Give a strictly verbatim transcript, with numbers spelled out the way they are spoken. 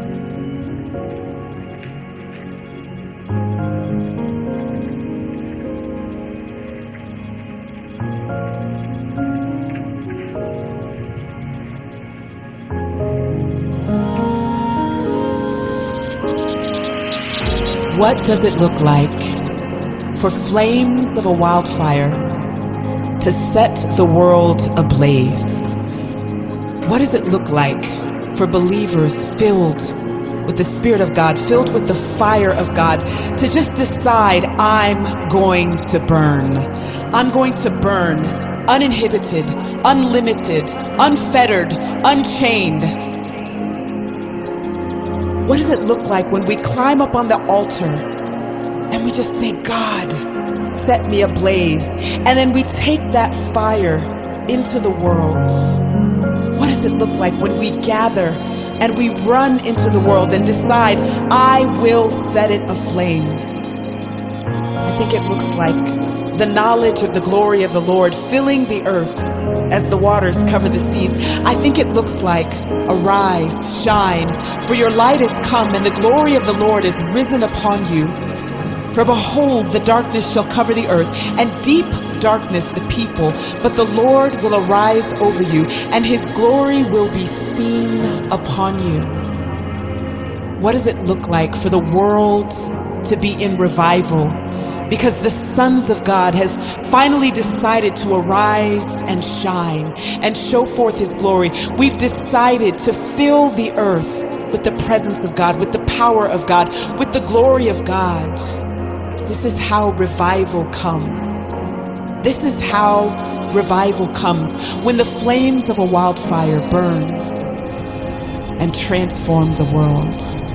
What does it look like for flames of a wildfire to set the world ablaze? What does it look like for believers filled with the Spirit of God, filled with the fire of God, to just decide, I'm going to burn. I'm going to burn uninhibited, unlimited, unfettered, unchained. What does it look like when we climb up on the altar and we just say, God, set me ablaze? And then we take that fire into the world. What does it look like when we gather and we run into the world and decide, I will set it aflame? I think it looks like the knowledge of the glory of the Lord filling the earth as the waters cover the seas. I think it looks like, arise, shine, for your light is come, and the glory of the Lord is risen upon you. For behold, the darkness shall cover the earth, and deep darkness the people. But the Lord will arise over you, and his glory will be seen upon you. What does it look like for the world to be in revival? Because the sons of God has finally decided to arise and shine and show forth his glory. We've decided to fill the earth with the presence of God, with the power of God, with the glory of God. This is how revival comes. This is how revival comes, when the flames of a wildfire burn and transform the world.